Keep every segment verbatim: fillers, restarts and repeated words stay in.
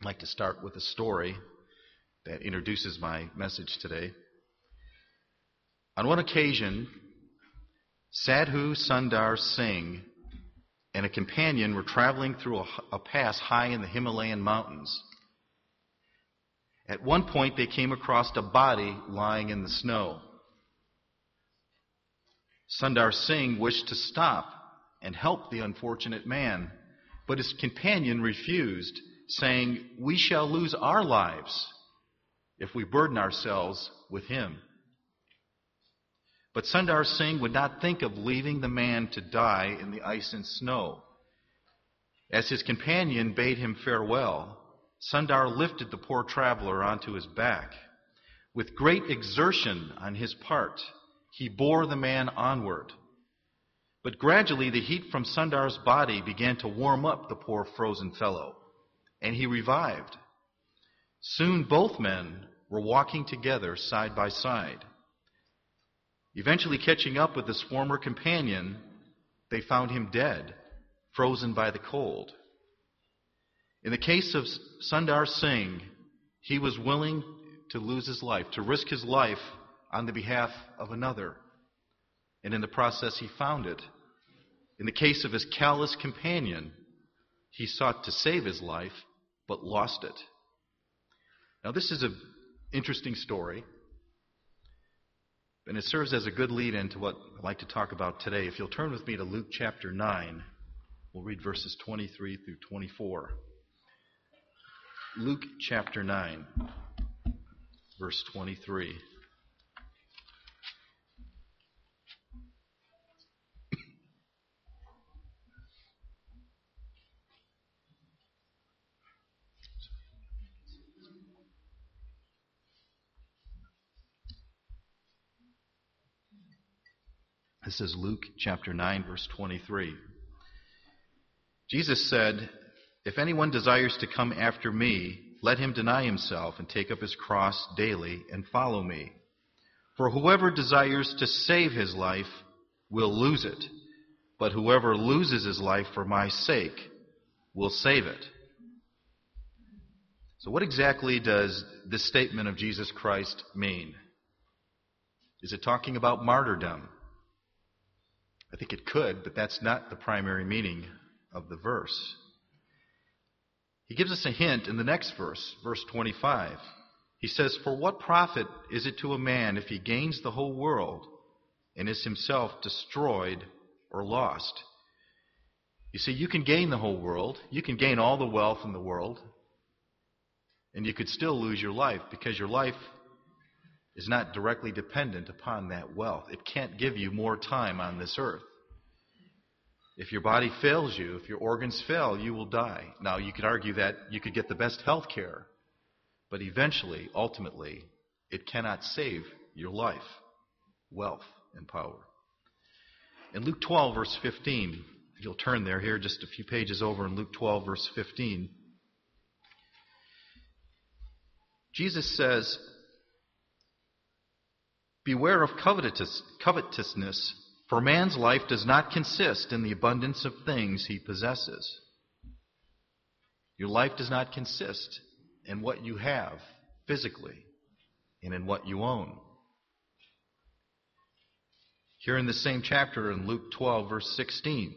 I'd like to start with a story that introduces my message today. On one occasion, Sadhu Sundar Singh and a companion were traveling through a, a pass high in the Himalayan mountains. At one point, they came across a body lying in the snow. Sundar Singh wished to stop and help the unfortunate man, but his companion refused, saying, "We shall lose our lives if we burden ourselves with him." But Sundar Singh would not think of leaving the man to die in the ice and snow. As his companion bade him farewell, Sundar lifted the poor traveler onto his back. With great exertion on his part, he bore the man onward. But gradually the heat from Sundar's body began to warm up the poor frozen fellow, and he revived. Soon both men were walking together side by side. Eventually catching up with his former companion, they found him dead, frozen by the cold. In the case of Sundar Singh, he was willing to lose his life, to risk his life on the behalf of another. And in the process, he found it. In the case of his callous companion, he sought to save his life, but lost it. Now, this is an interesting story, and it serves as a good lead-in to what I'd like to talk about today. If you'll turn with me to Luke chapter nine, we'll read verses twenty-three through twenty-four. Luke chapter nine, verse twenty-three. This is Luke chapter nine, verse twenty-three. Jesus said, "If anyone desires to come after me, let him deny himself and take up his cross daily and follow me. For whoever desires to save his life will lose it, but whoever loses his life for my sake will save it." So what exactly does this statement of Jesus Christ mean? Is it talking about martyrdom? I think it could, but that's not the primary meaning of the verse. He gives us a hint in the next verse, verse twenty-five. He says, "For what profit is it to a man if he gains the whole world and is himself destroyed or lost?" You see, you can gain the whole world. You can gain all the wealth in the world, and you could still lose your life because your life is not directly dependent upon that wealth. It can't give you more time on this earth. If your body fails you, if your organs fail, you will die. Now, you could argue that you could get the best health care, but eventually, ultimately, it cannot save your life, wealth, and power. In Luke twelve, verse fifteen, if you'll turn there, here just a few pages over in Luke twelve, verse fifteen, Jesus says, "Beware of covetous, covetousness, for man's life does not consist in the abundance of things he possesses." Your life does not consist in what you have physically and in what you own. Here in the same chapter in Luke twelve, verse sixteen,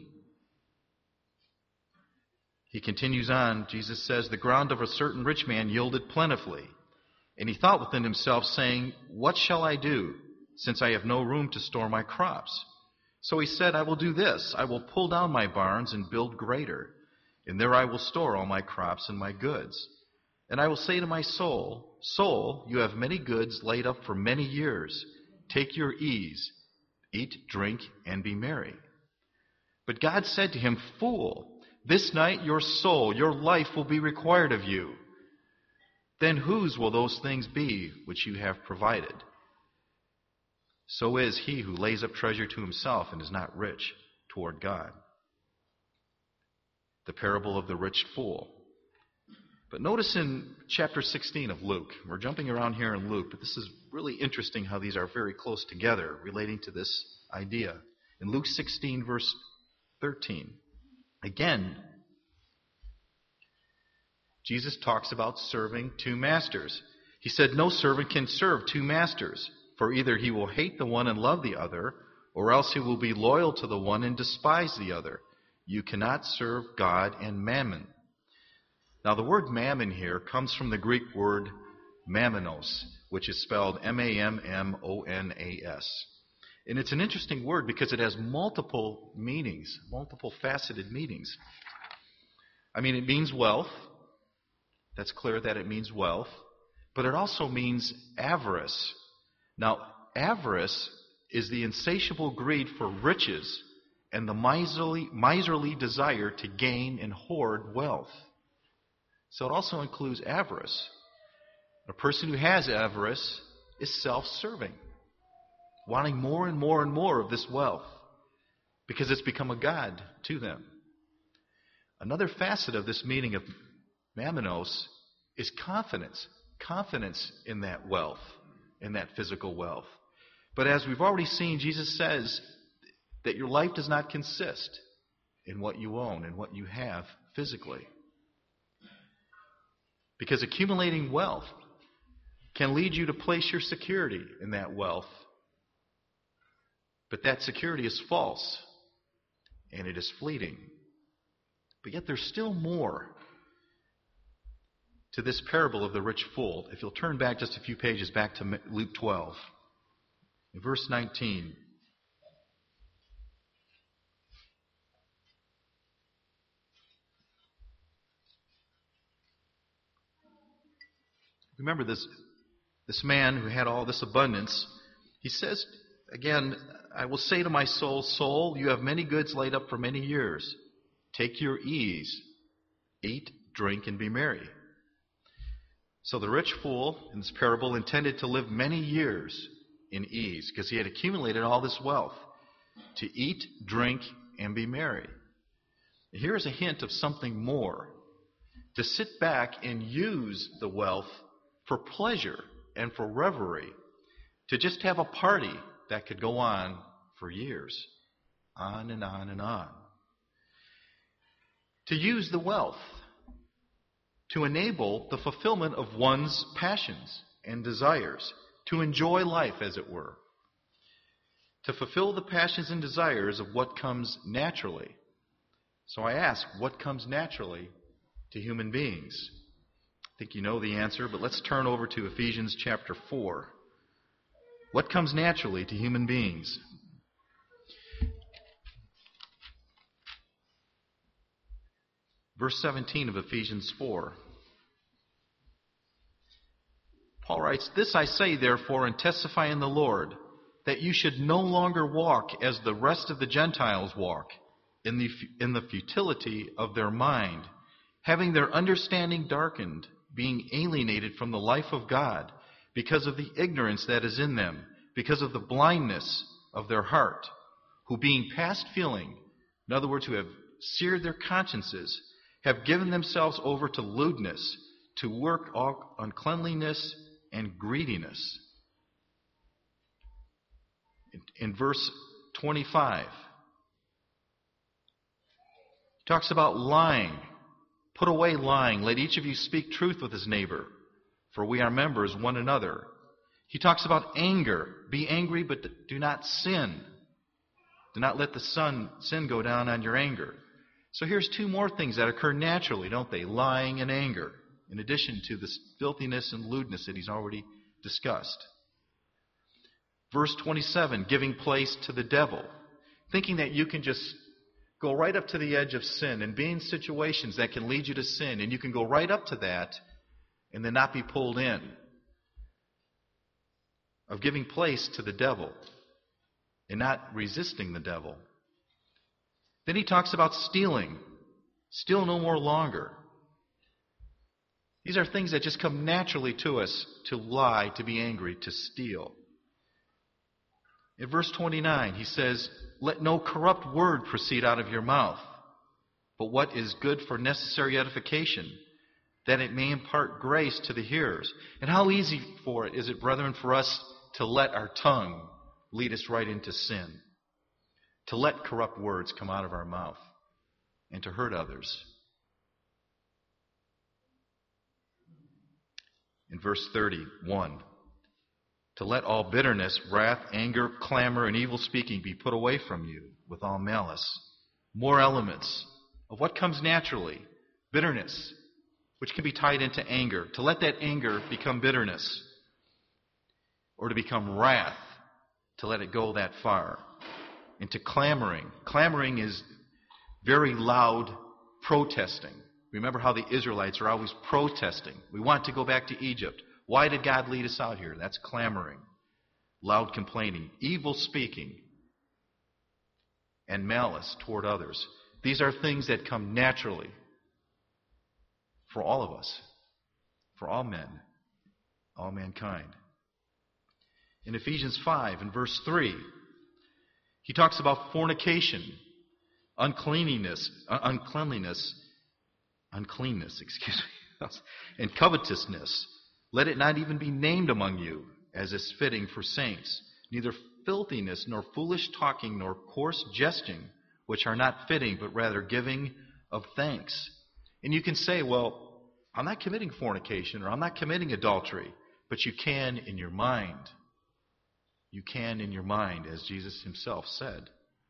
he continues on. Jesus says, "The ground of a certain rich man yielded plentifully. And he thought within himself, saying, 'What shall I do, since I have no room to store my crops?' So he said, 'I will do this. I will pull down my barns and build greater, and there I will store all my crops and my goods. And I will say to my soul, Soul, you have many goods laid up for many years. Take your ease, eat, drink, and be merry.' But God said to him, 'Fool, this night your soul, your life will be required of you. Then whose will those things be which you have provided? So is he who lays up treasure to himself and is not rich toward God.'" The parable of the rich fool. But notice in chapter sixteen of Luke, we're jumping around here in Luke, but this is really interesting how these are very close together relating to this idea. In Luke sixteen, verse thirteen, again, Jesus talks about serving two masters. He said, no servant can serve two masters, for either he will hate the one and love the other, or else he will be loyal to the one and despise the other. You cannot serve God and mammon. Now the word mammon here comes from the Greek word mammonos, which is spelled M A M M O N A S. And it's an interesting word because it has multiple meanings, multiple faceted meanings. I mean, it means wealth. That's clear that it means wealth. But it also means avarice. Now, avarice is the insatiable greed for riches and the miserly, miserly desire to gain and hoard wealth. So it also includes avarice. A person who has avarice is self-serving, wanting more and more and more of this wealth because it's become a god to them. Another facet of this meaning of mammonos is confidence. Confidence in that wealth, in that physical wealth. But as we've already seen, Jesus says that your life does not consist in what you own and what you have physically. Because accumulating wealth can lead you to place your security in that wealth. But that security is false, and it is fleeting. But yet there's still more to this parable of the rich fool. If you'll turn back just a few pages back to Luke twelve, in verse nineteen. Remember this, this man who had all this abundance. He says, again, I will say to my soul, soul, you have many goods laid up for many years. Take your ease, eat, drink, and be merry. So the rich fool in this parable intended to live many years in ease because he had accumulated all this wealth to eat, drink, and be merry. Here's a hint of something more. To sit back and use the wealth for pleasure and for revelry. To just have a party that could go on for years. On and on and on. To use the wealth to enable the fulfillment of one's passions and desires. To enjoy life, as it were. To fulfill the passions and desires of what comes naturally. So I ask, what comes naturally to human beings? I think you know the answer, but let's turn over to Ephesians chapter four. What comes naturally to human beings? Verse seventeen of Ephesians four. Paul writes, This I say, therefore, and testify in the Lord, that you should no longer walk as the rest of the Gentiles walk, in the, in the futility of their mind, having their understanding darkened, being alienated from the life of God, because of the ignorance that is in them, because of the blindness of their heart, who being past feeling, in other words, who have seared their consciences, have given themselves over to lewdness, to work all uncleanliness and greediness. In, in verse twenty-five, he talks about lying. Put away lying. Let each of you speak truth with his neighbor, for we are members one another. He talks about anger. Be angry, but do not sin. Do not let the sun, sin go down on your anger. So here's two more things that occur naturally, don't they? Lying and anger, in addition to the filthiness and lewdness that he's already discussed. Verse twenty-seven, giving place to the devil. Thinking that you can just go right up to the edge of sin and be in situations that can lead you to sin, and you can go right up to that and then not be pulled in. Of giving place to the devil and not resisting the devil. Then he talks about stealing. Steal no more longer. These are things that just come naturally to us, to lie, to be angry, to steal. In verse twenty-nine, he says, Let no corrupt word proceed out of your mouth, but what is good for necessary edification, that it may impart grace to the hearers. And how easy for it is it, brethren, for us to let our tongue lead us right into sin, to let corrupt words come out of our mouth, and to hurt others. in verse thirty-one. To let all bitterness, wrath, anger, clamor, and evil speaking be put away from you with all malice. More elements of what comes naturally. Bitterness, which can be tied into anger. To let that anger become bitterness. Or to become wrath. To let it go that far. Into clamoring. Clamoring is very loud protesting. Remember how the Israelites are always protesting. We want to go back to Egypt. Why did God lead us out here? That's clamoring, loud complaining, evil speaking, and malice toward others. These are things that come naturally for all of us, for all men, all mankind. In Ephesians five, in verse three, he talks about fornication, uncleanliness, uh, uncleanliness, uncleanness, excuse me, and covetousness. Let it not even be named among you, as is fitting for saints, neither filthiness, nor foolish talking, nor coarse jesting, which are not fitting, but rather giving of thanks. And you can say, well, I'm not committing fornication, or I'm not committing adultery, but you can in your mind. You can in your mind, as Jesus himself said.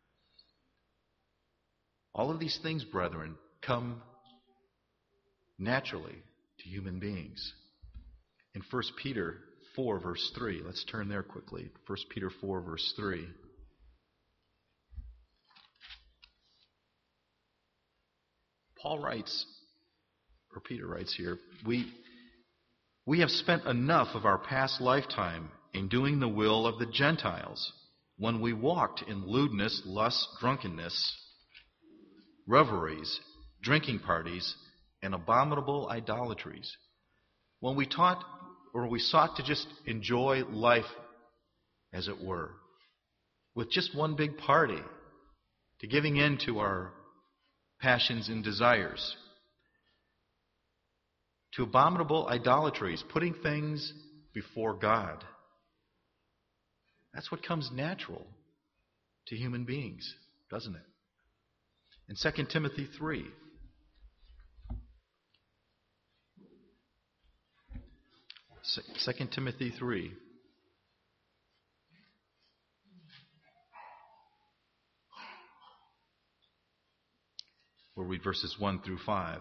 All of these things, brethren, come naturally to human beings. In First Peter four, verse three, let's turn there quickly. First Peter four, verse three. Paul writes, or Peter writes here, we, we have spent enough of our past lifetime in doing the will of the Gentiles, when we walked in lewdness, lust, drunkenness, revelries, drinking parties, and abominable idolatries. When we taught or we sought to just enjoy life, as it were, with just one big party, to giving in to our passions and desires, to abominable idolatries, putting things before God. That's what comes natural to human beings, doesn't it? In Second Timothy three, Second Timothy three. We'll read verses one through five.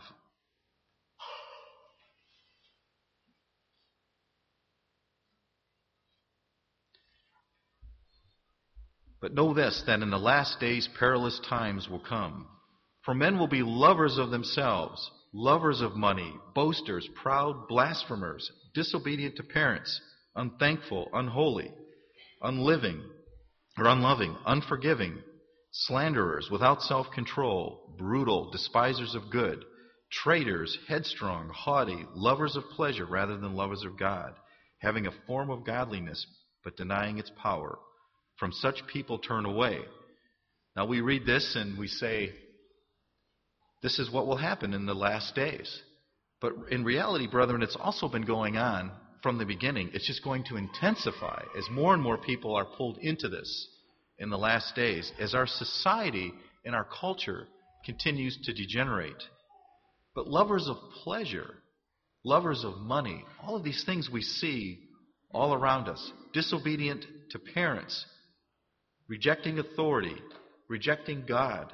But know this, that in the last days perilous times will come. For men will be lovers of themselves, lovers of money, boasters, proud, blasphemers, disobedient to parents, unthankful, unholy, unliving, or unloving, unforgiving, slanderers, without self-control, brutal, despisers of good, traitors, headstrong, haughty, lovers of pleasure rather than lovers of God, having a form of godliness but denying its power. From such people turn away. Now we read this and we say, this is what will happen in the last days. But in reality, brethren, it's also been going on from the beginning. It's just going to intensify as more and more people are pulled into this in the last days, as our society and our culture continues to degenerate. But lovers of pleasure, lovers of money, all of these things we see all around us, disobedient to parents, rejecting authority, rejecting God.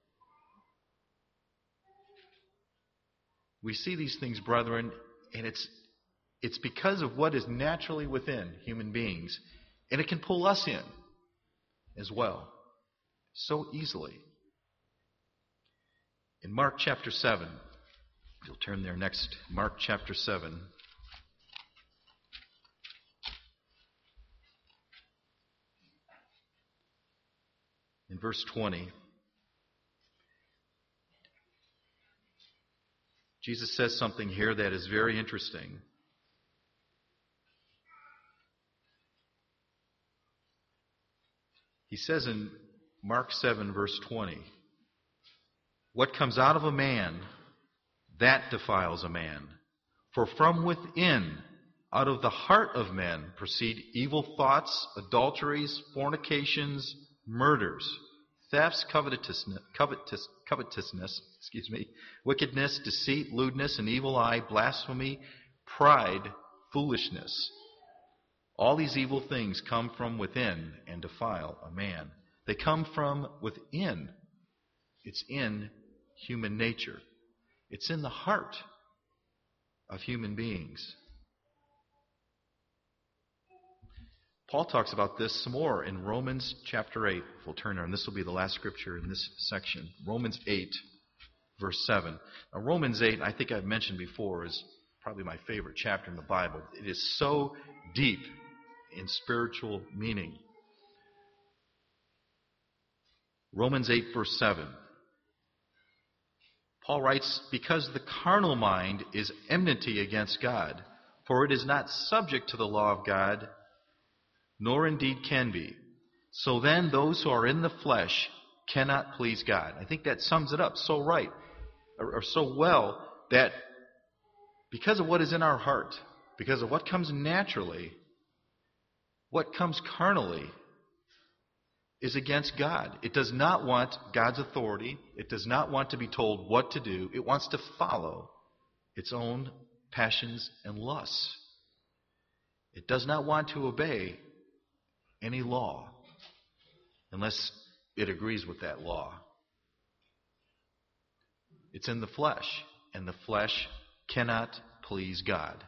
We see these things, brethren, and it's it's because of what is naturally within human beings. And it can pull us in as well, so easily. In Mark chapter seven, if you'll turn there next, Mark chapter seven. In verse twenty, Jesus says something here that is very interesting. He says in Mark seven, verse twenty, what comes out of a man, that defiles a man. For from within, out of the heart of men, proceed evil thoughts, adulteries, fornications, murders, thefts, covetousness, covetous, covetousness, excuse me, wickedness, deceit, lewdness, an evil eye, blasphemy, pride, foolishness. All these evil things come from within and defile a man. They come from within. It's in human nature. It's in the heart of human beings. Paul talks about this some more in Romans chapter eight. If we'll turn there, and this will be the last scripture in this section. Romans eight, verse seven. Now, Romans eight, I think I've mentioned before, is probably my favorite chapter in the Bible. It is so deep in spiritual meaning. Romans eight, verse seven. Paul writes, "Because the carnal mind is enmity against God, for it is not subject to the law of God, nor indeed can be. So then those who are in the flesh cannot please God." I think that sums it up so right, or, or so well, that because of what is in our heart, because of what comes naturally, what comes carnally is against God. It does not want God's authority. It does not want to be told what to do. It wants to follow its own passions and lusts. It does not want to obey any law unless it agrees with that law. It's in the flesh, and the flesh cannot please God.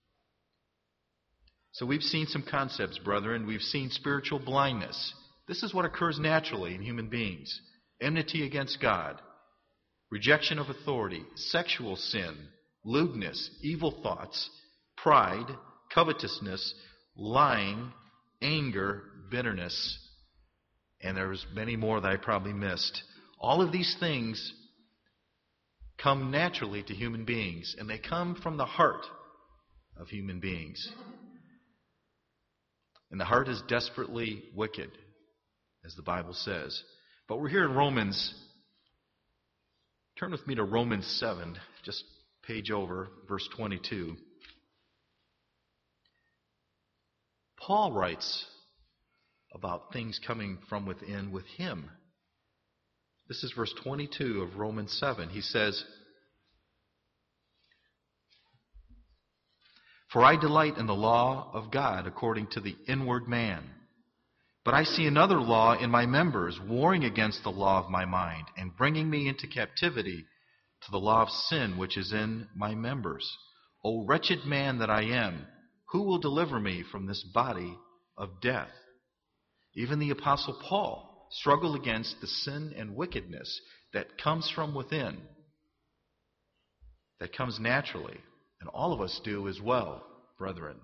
So we've seen some concepts, brethren. We've seen spiritual blindness. This is what occurs naturally in human beings. Enmity against God, rejection of authority, sexual sin, lewdness, evil thoughts, pride, covetousness, lying, anger, bitterness, and there's many more that I probably missed. All of these things come naturally to human beings, and they come from the heart of human beings. And the heart is desperately wicked, as the Bible says. But we're here in Romans. Turn with me to Romans seven, just page over, verse twenty-two. Paul writes about things coming from within with him. This is verse twenty-two of Romans seven. He says, "For I delight in the law of God according to the inward man. But I see another law in my members, warring against the law of my mind, and bringing me into captivity to the law of sin which is in my members. O wretched man that I am, who will deliver me from this body of death?" Even the Apostle Paul struggled against the sin and wickedness that comes from within, that comes naturally. And all of us do as well, brethren.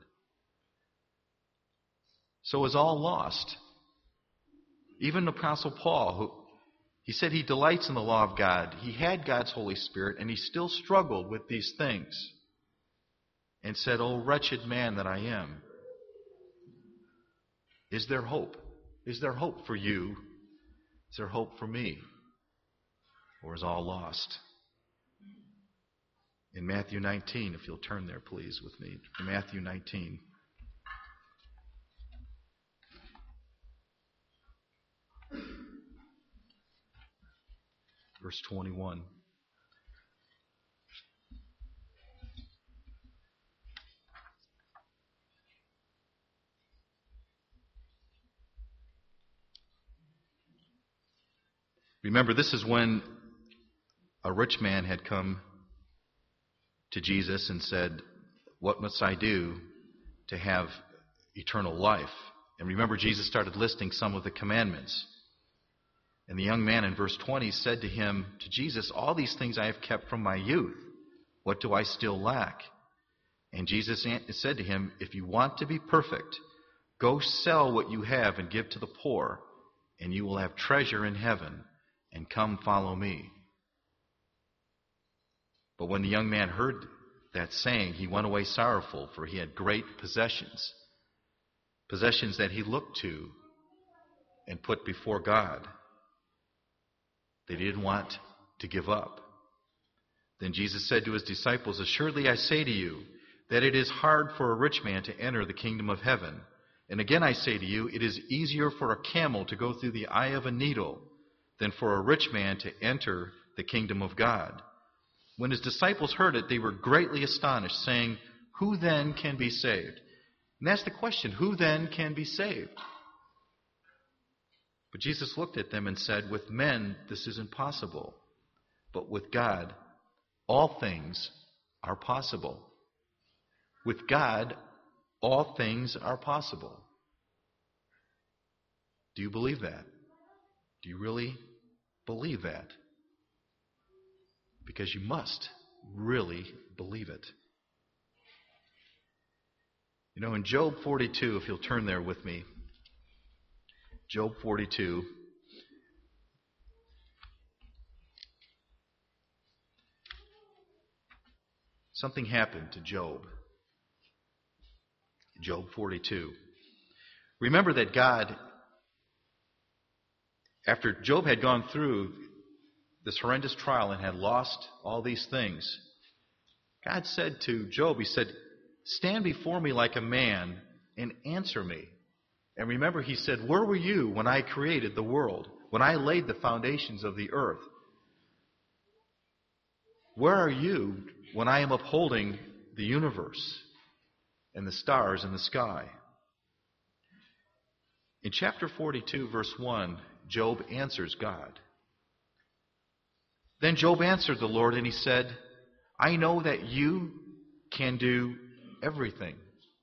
So is all lost. Even the Apostle Paul, who he said he delights in the law of God. He had God's Holy Spirit, and he still struggled with these things. And said, "O wretched man that I am." Is there hope? Is there hope for you? Is there hope for me? Or is all lost? In Matthew nineteen, if you'll turn there, please, with me. Matthew nineteen. Verse twenty-one. Remember, this is when a rich man had come to Jesus and said, "What must I do to have eternal life?" And remember, Jesus started listing some of the commandments. And the young man in verse twenty said to him, to Jesus, "All these things I have kept from my youth. What do I still lack?" And Jesus said to him, "If you want to be perfect, go sell what you have and give to the poor, and you will have treasure in heaven, and come follow me." But when the young man heard that saying, he went away sorrowful, for he had great possessions, possessions that he looked to and put before God. They didn't want to give up. Then Jesus said to his disciples, "Assuredly I say to you, that it is hard for a rich man to enter the kingdom of heaven. And again I say to you, it is easier for a camel to go through the eye of a needle than for a rich man to enter the kingdom of God." When his disciples heard it, they were greatly astonished, saying, Who then can be saved? And that's the question. Who then can be saved? But Jesus looked at them and said, with men this is impossible, but with God all things are possible. With God all things are possible. Do you believe that? Do you really believe that? Because you must really believe it. You know, in Job forty-two, if you'll turn there with me, Job forty-two, something happened to Job. Job forty-two. Remember that God, after Job had gone through this horrendous trial and had lost all these things, God said to Job, He said, stand before me like a man and answer me. And remember, He said, where were you when I created the world, when I laid the foundations of the earth? Where are you when I am upholding the universe and the stars in the sky? In chapter forty-two, verse one, Job answers God. Then Job answered the Lord and he said, I know that you can do everything,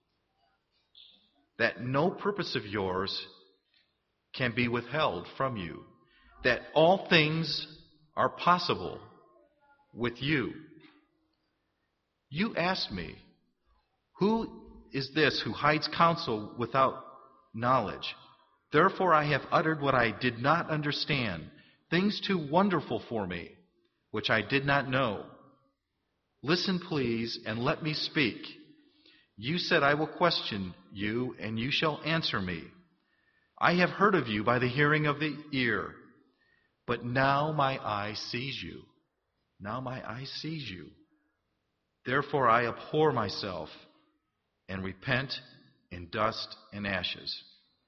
that no purpose of yours can be withheld from you, that all things are possible with you. You asked me, who is this who hides counsel without knowledge? Therefore I have uttered what I did not understand, things too wonderful for me, which I did not know. Listen, please, and let me speak. You said, I will question you, and you shall answer me. I have heard of you by the hearing of the ear, but now my eye sees you. Now my eye sees you. Therefore I abhor myself and repent in dust and ashes.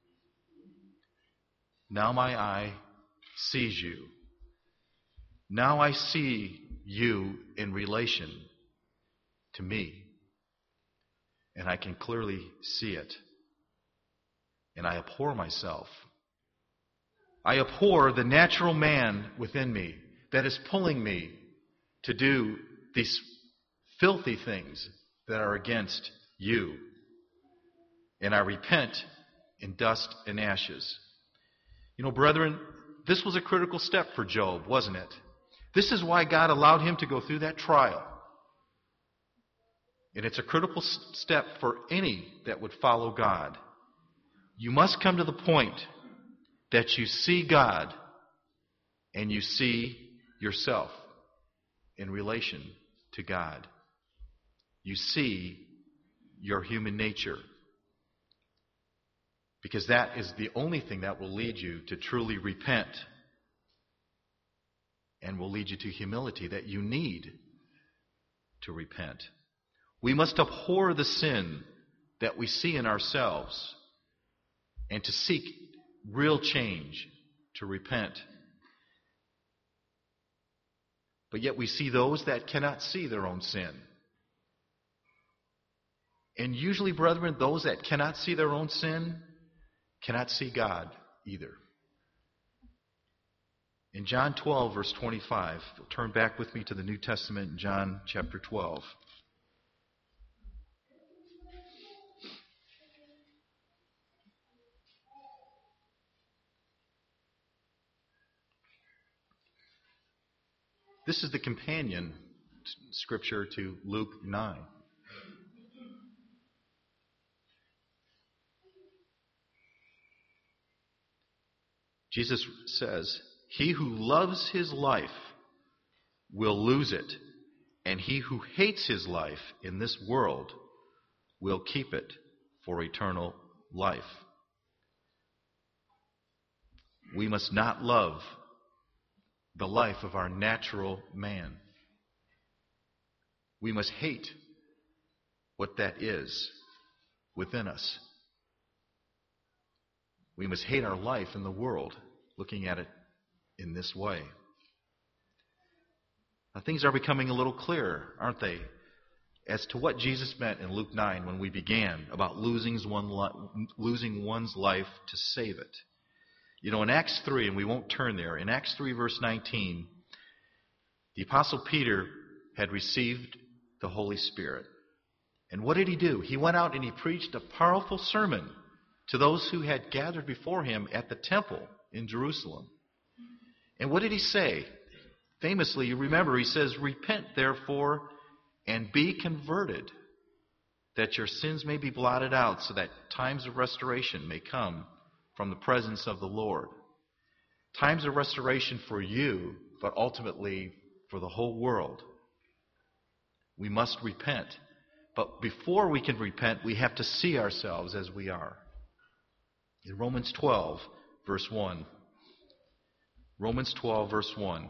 Now my eye sees you. Now I see you in relation to me. And I can clearly see it. And I abhor myself. I abhor the natural man within me that is pulling me to do these filthy things that are against you. And I repent in dust and ashes. You know, brethren, this was a critical step for Job, wasn't it? This is why God allowed him to go through that trial. And it's a critical step for any that would follow God. You must come to the point that you see God and you see yourself in relation to God. You see your human nature. Because that is the only thing that will lead you to truly repent and will lead you to humility that you need to repent. We must abhor the sin that we see in ourselves and to seek real change, to repent. But yet we see those that cannot see their own sin. And usually, brethren, those that cannot see their own sin cannot see God either. In John twelve, verse twenty-five, turn back with me to the New Testament in John chapter twelve. This is the companion scripture to Luke nine. Jesus says, he who loves his life will lose it, and he who hates his life in this world will keep it for eternal life. We must not love the life of our natural man. We must hate what that is within us. We must hate our life in the world, looking at it in this way. Now, things are becoming a little clearer, aren't they? as to what Jesus meant in Luke nine when we began about losing, one li- losing one's life to save it. You know, in Acts three, and we won't turn there, in Acts three, verse nineteen, the Apostle Peter had received the Holy Spirit. And what did he do? He went out and he preached a powerful sermon to those who had gathered before him at the temple in Jerusalem. And what did he say? Famously, you remember, he says, "Repent, therefore, and be converted, that your sins may be blotted out, so that times of restoration may come from the presence of the Lord." Times of restoration for you, but ultimately for the whole world. We must repent. But before we can repent, we have to see ourselves as we are. In Romans twelve, verse one. Romans twelve, verse one.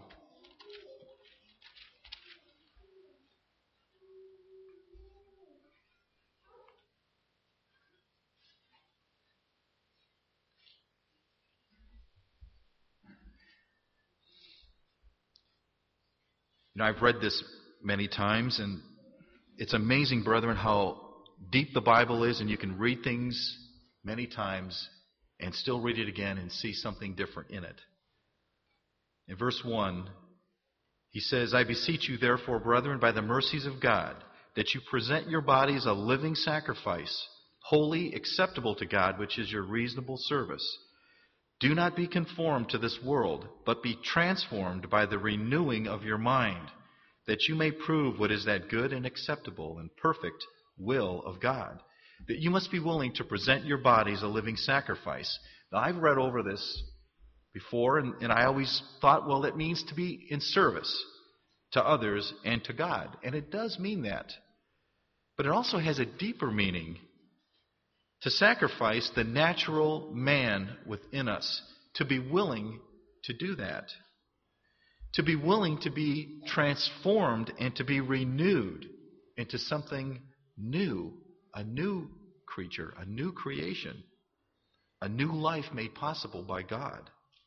You know, I've read this many times, and it's amazing, brethren, how deep the Bible is, and you can read things many times and still read it again and see something different in it. In verse one, he says, "I beseech you, therefore, brethren, by the mercies of God, that you present your bodies a living sacrifice, holy, acceptable to God, which is your reasonable service. Do not be conformed to this world, but be transformed by the renewing of your mind, that you may prove what is that good and acceptable and perfect will of God." That you must be willing to present your bodies a living sacrifice. Now, I've read over this before, and, and I always thought, well, it means to be in service to others and to God. And it does mean that. But it also has a deeper meaning, to sacrifice the natural man within us, to be willing to do that. To be willing to be transformed and to be renewed into something new, a new creature, a new creation, a new life made possible by God.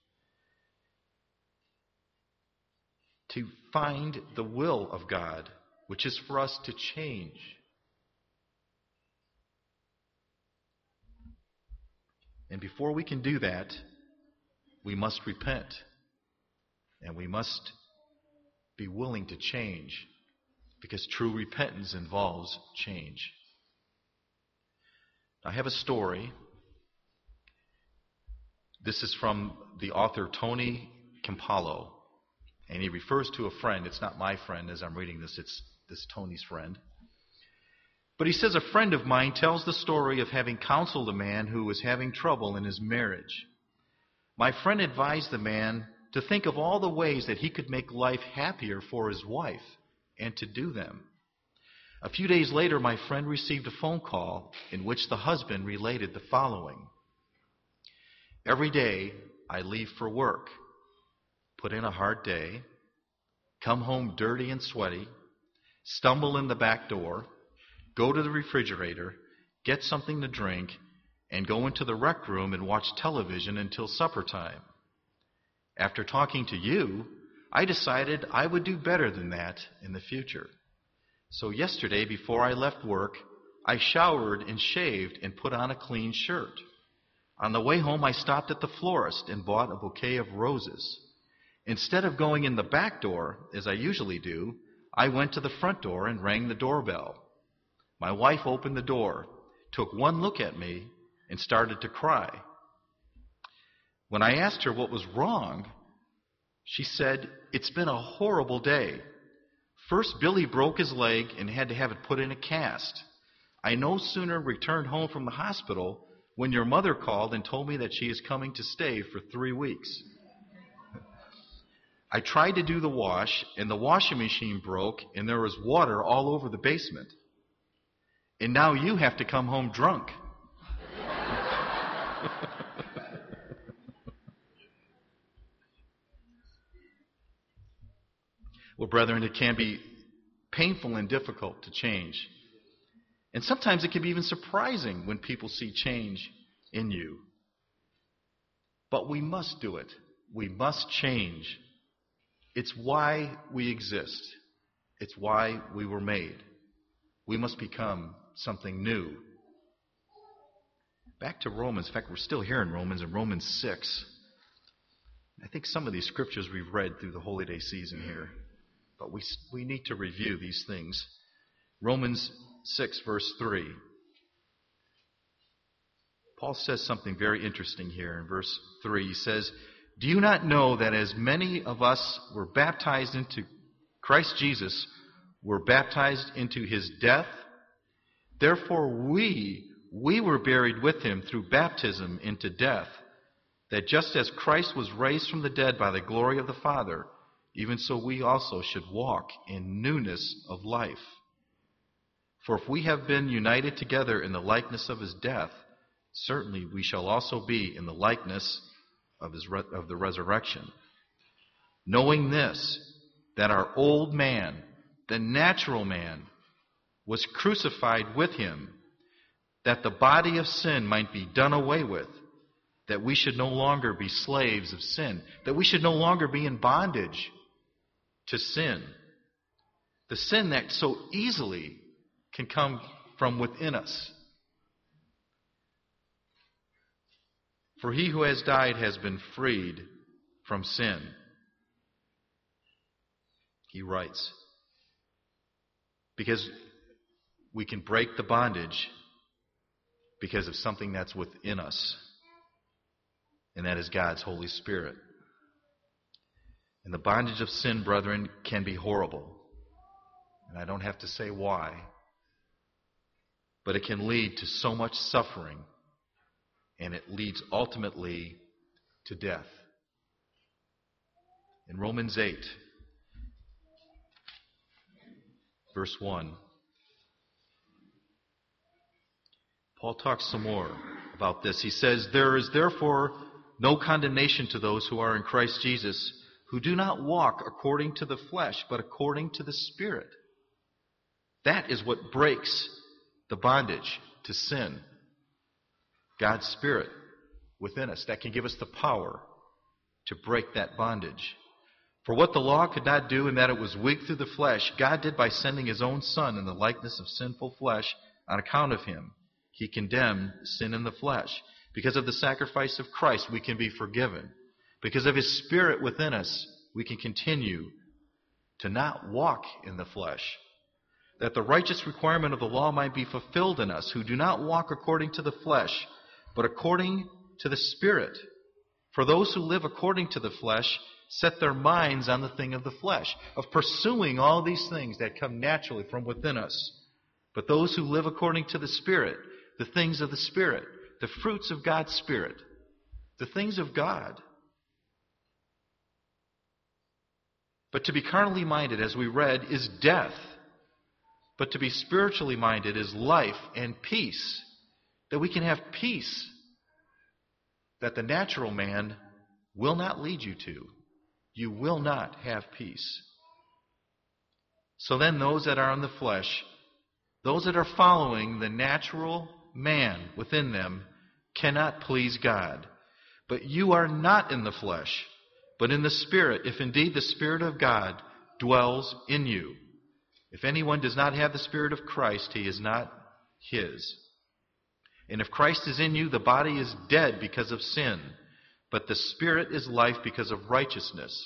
To find the will of God, which is for us to change. And before we can do that, we must repent. And we must be willing to change, because true repentance involves change. I have a story. This is from the author Tony Campolo. And he refers to a friend. It's not my friend as I'm reading this. It's this Tony's friend. But he says, "A friend of mine tells the story of having counseled a man who was having trouble in his marriage. My friend advised the man to think of all the ways that he could make life happier for his wife and to do them. A few days later, my friend received a phone call in which the husband related the following. Every day I leave for work, put in a hard day, come home dirty and sweaty, stumble in the back door, go to the refrigerator, get something to drink, and go into the rec room and watch television until supper time. After talking to you, I decided I would do better than that in the future. So yesterday, before I left work, I showered and shaved and put on a clean shirt. On the way home, I stopped at the florist and bought a bouquet of roses. Instead of going in the back door, as I usually do, I went to the front door and rang the doorbell. My wife opened the door, took one look at me, and started to cry. When I asked her what was wrong, she said, "It's been a horrible day. First, Billy broke his leg and had to have it put in a cast. I no sooner returned home from the hospital when your mother called and told me that she is coming to stay for three weeks. I tried to do the wash, and the washing machine broke, and there was water all over the basement. And now you have to come home drunk." Well, brethren, it can be painful and difficult to change. And sometimes it can be even surprising when people see change in you. But we must do it. We must change. It's why we exist. It's why we were made. We must become something new. Back to Romans. In fact, we're still here in Romans, in Romans six. I think some of these scriptures we've read through the Holy Day season here, but we we need to review these things. Romans six, verse three. Paul says something very interesting here in verse three. He says, "Do you not know that as many of us were baptized into Christ Jesus, were baptized into his death? Therefore we, we were buried with him through baptism into death, that just as Christ was raised from the dead by the glory of the Father, even so we also should walk in newness of life. For if we have been united together in the likeness of his death, certainly we shall also be in the likeness of his re- of the resurrection. Knowing this, that our old man, the natural man, was crucified with him, that the body of sin might be done away with, that we should no longer be slaves of sin, that we should no longer be in bondage to sin. The sin that so easily can come from within us. For he who has died has been freed from sin." He writes, because we can break the bondage because of something that's within us, and that is God's Holy Spirit. And the bondage of sin, brethren, can be horrible. And I don't have to say why, but it can lead to so much suffering, and it leads ultimately to death. In Romans eight, verse one, Paul talks some more about this. He says, "There is therefore no condemnation to those who are in Christ Jesus, who do not walk according to the flesh, but according to the Spirit." That is what breaks the bondage to sin. God's Spirit within us that can give us the power to break that bondage. For what the law could not do, in that it was weak through the flesh, God did by sending his own Son in the likeness of sinful flesh on account of him. He condemned sin in the flesh. Because of the sacrifice of Christ, we can be forgiven. Because of his Spirit within us, we can continue to not walk in the flesh, that the righteous requirement of the law might be fulfilled in us, who do not walk according to the flesh, but according to the Spirit. For those who live according to the flesh set their minds on the thing of the flesh, of pursuing all these things that come naturally from within us. But those who live according to the Spirit, the things of the Spirit, the fruits of God's Spirit, the things of God. But to be carnally minded, as we read, is death. But to be spiritually minded is life and peace. That we can have peace that the natural man will not lead you to. You will not have peace. So then those that are in the flesh, those that are following the natural man within them, cannot please God. But you are not in the flesh, but in the Spirit, if indeed the Spirit of God dwells in you. If anyone does not have the Spirit of Christ, he is not his. And if Christ is in you, the body is dead because of sin, but the Spirit is life because of righteousness.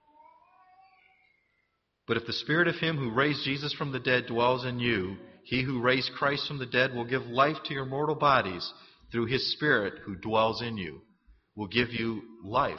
But if the Spirit of him who raised Jesus from the dead dwells in you, he who raised Christ from the dead will give life to your mortal bodies through his Spirit who dwells in you, will give you life.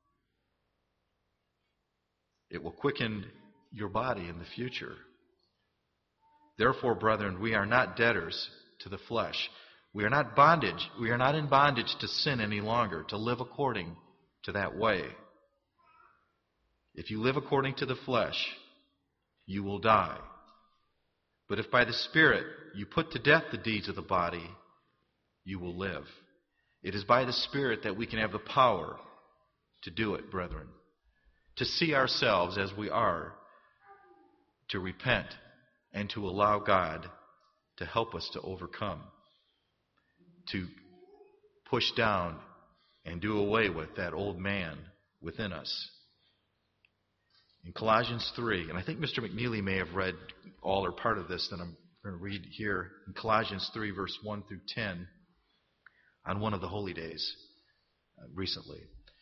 It will quicken your body in the future. Therefore, brethren, we are not debtors to the flesh. We are not bondage. We are not in bondage to sin any longer, to live according to that way. If you live according to the flesh, you will die. But if by the Spirit you put to death the deeds of the body, you will live. It is by the Spirit that we can have the power to do it, brethren. To see ourselves as we are, to repent, and to allow God to help us to overcome, to push down and do away with that old man within us. In Colossians three, and I think Mister McNeely may have read all or part of this that I'm We're going to read here in Colossians three, verse one through ten, on one of the holy days uh, recently. It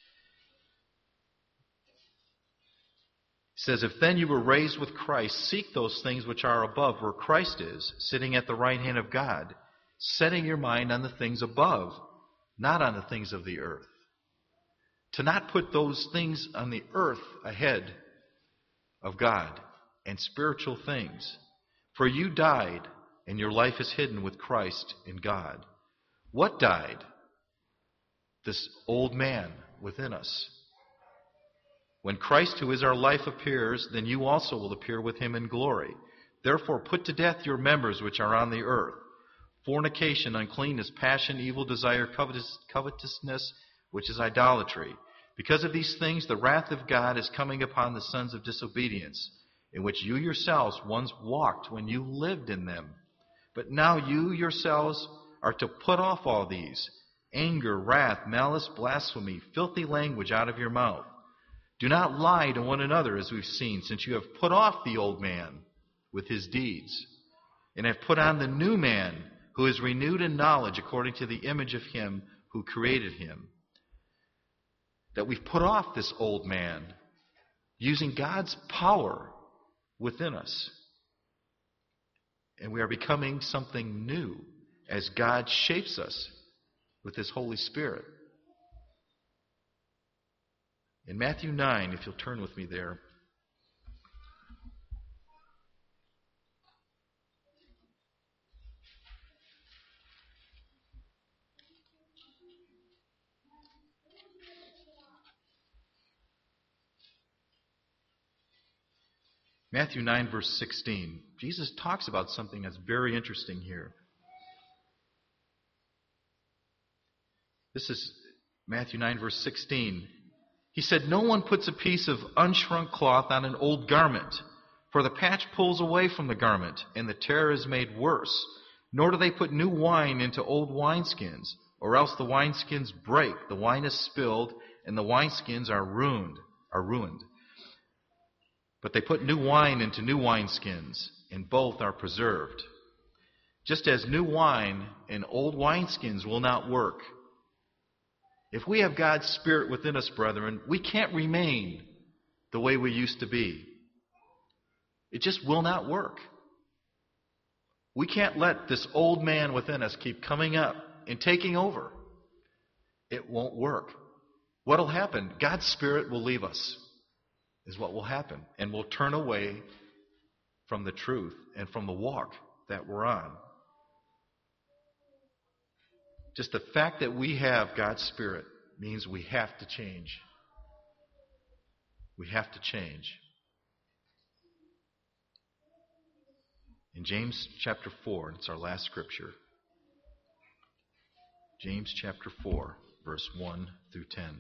says, "If then you were raised with Christ, seek those things which are above, where Christ is, sitting at the right hand of God, setting your mind on the things above, not on the things of the earth." To not put those things on the earth ahead of God and spiritual things. For you died, and your life is hidden with Christ in God. What died? This old man within us. When Christ, who is our life, appears, then you also will appear with him in glory. Therefore put to death your members which are on the earth: fornication, uncleanness, passion, evil desire, covetous, covetousness, which is idolatry. Because of these things the wrath of God is coming upon the sons of disobedience, in which you yourselves once walked when you lived in them. But now you yourselves are to put off all these: anger, wrath, malice, blasphemy, filthy language out of your mouth. Do not lie to one another, as we've seen, since you have put off the old man with his deeds, and have put on the new man, who is renewed in knowledge according to the image of him who created him. That we've put off this old man, using God's power within us. And we are becoming something new as God shapes us with his Holy Spirit. In Matthew nine, if you'll turn with me there, Matthew nine, verse sixteen. Jesus talks about something that's very interesting here. This is Matthew nine, verse sixteen. He said, "No one puts a piece of unshrunk cloth on an old garment, for the patch pulls away from the garment, and the tear is made worse. Nor do they put new wine into old wineskins, or else the wineskins break, the wine is spilled, and the wineskins are ruined, are ruined. But they put new wine into new wineskins, and both are preserved. Just as new wine and old wineskins will not work. If we have God's Spirit within us, brethren, we can't remain the way we used to be. It just will not work. We can't let this old man within us keep coming up and taking over. It won't work. What will happen? God's Spirit will leave us, is what will happen. And we'll turn away from the truth and from the walk that we're on. Just the fact that we have God's Spirit means we have to change. We have to change. In James chapter four, it's our last scripture. James chapter four, verse one through ten.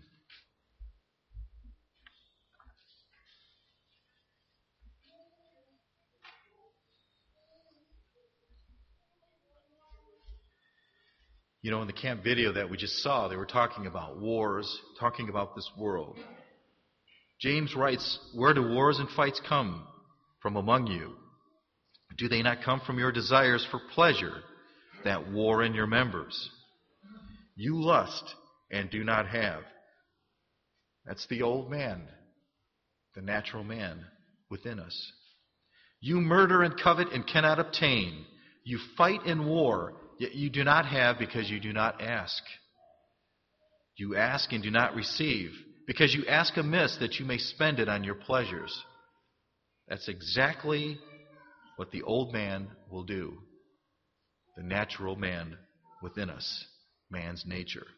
You know, in the camp video that we just saw, they were talking about wars, talking about this world. James writes, "Where do wars and fights come from among you? Do they not come from your desires for pleasure that war in your members? You lust and do not have." That's the old man, the natural man within us. "You murder and covet and cannot obtain. You fight in war, yet you do not have because you do not ask. You ask and do not receive, because you ask amiss that you may spend it on your pleasures." That's exactly what the old man will do. The natural man within us, man's nature.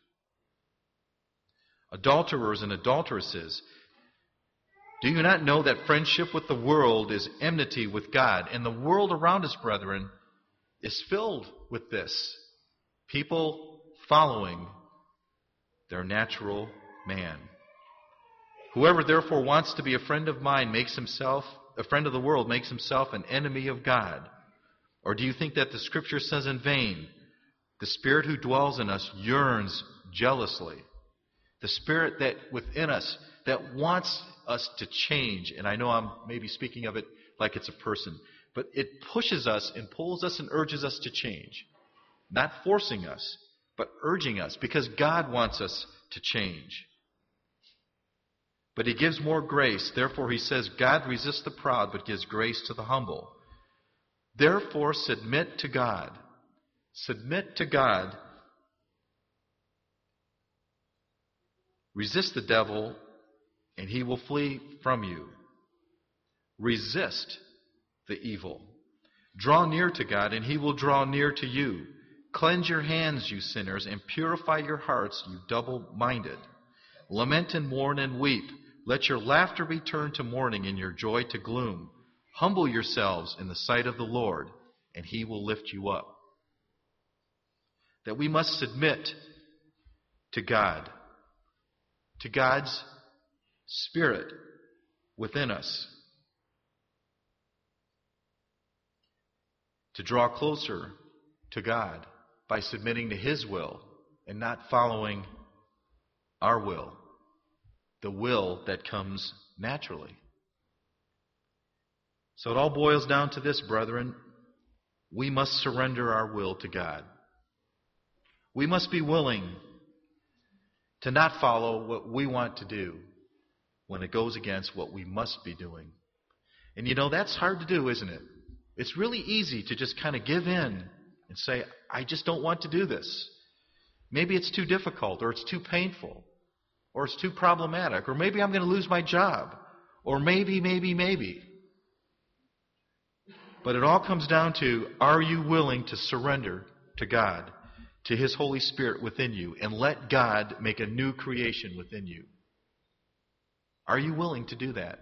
"Adulterers and adulteresses, do you not know that friendship with the world is enmity with God? And the world around us, brethren, is filled with this. People following their natural man. Whoever therefore wants to be a friend of mine makes himself, a friend of the world, makes himself an enemy of God. Or do you think that the Scripture says in vain, the Spirit who dwells in us yearns jealously?" The Spirit that within us that wants us to change, and I know I'm maybe speaking of it like it's a person, But it pushes us and pulls us and urges us to change. Not forcing us, but urging us, because God wants us to change. But He gives more grace. Therefore, He says, God resists the proud, but gives grace to the humble. Therefore, submit to God. Submit to God. Resist the devil, and he will flee from you. Resist the evil. Draw near to God, and He will draw near to you. Cleanse your hands, you sinners, and purify your hearts, you double-minded. Lament and mourn and weep. Let your laughter be turned to mourning and your joy to gloom. Humble yourselves in the sight of the Lord, and He will lift you up. That we must submit to God, to God's Spirit within us, to draw closer to God by submitting to His will and not following our will, the will that comes naturally. So it all boils down to this, brethren. We must surrender our will to God. We must be willing to not follow what we want to do when it goes against what we must be doing. And you know, that's hard to do, isn't it? It's really easy to just kind of give in and say, I just don't want to do this. Maybe it's too difficult, or it's too painful, or it's too problematic, or maybe I'm going to lose my job, or maybe, maybe, maybe. But it all comes down to, are you willing to surrender to God, to His Holy Spirit within you, and let God make a new creation within you? Are you willing to do that?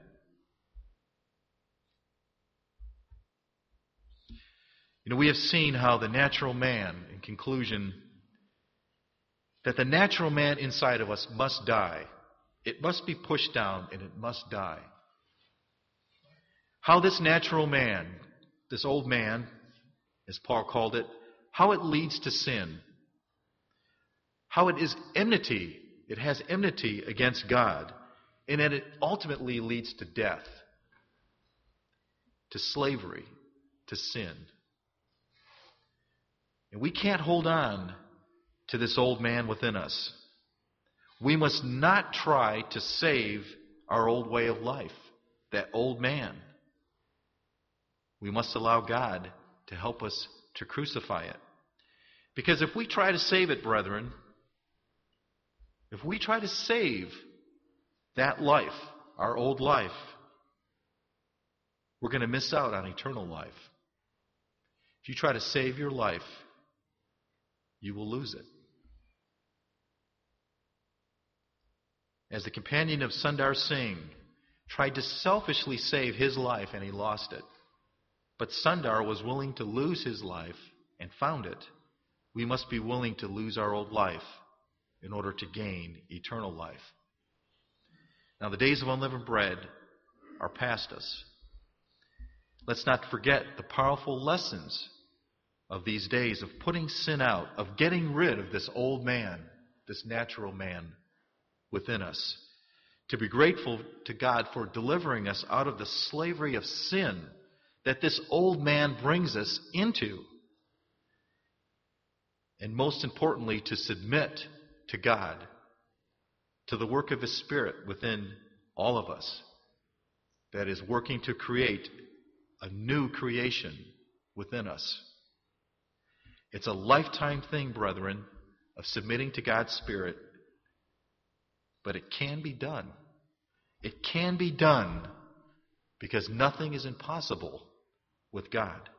You know, we have seen how the natural man, in conclusion, that the natural man inside of us must die. It must be pushed down and it must die. How this natural man, this old man, as Paul called it, how it leads to sin. How it is enmity. It has enmity against God. And that it ultimately leads to death, to slavery, to sin. And we can't hold on to this old man within us. We must not try to save our old way of life, that old man. We must allow God to help us to crucify it. Because if we try to save it, brethren, if we try to save that life, our old life, we're going to miss out on eternal life. If you try to save your life, you will lose it. As the companion of Sundar Singh tried to selfishly save his life and he lost it, but Sundar was willing to lose his life and found it, we must be willing to lose our old life in order to gain eternal life. Now, the days of unleavened bread are past us. Let's not forget the powerful lessons of these days of putting sin out, of getting rid of this old man, this natural man within us. To be grateful to God for delivering us out of the slavery of sin that this old man brings us into. And most importantly, to submit to God, to the work of His Spirit within all of us that is working to create a new creation within us. It's a lifetime thing, brethren, of submitting to God's Spirit, but it can be done. It can be done because nothing is impossible with God.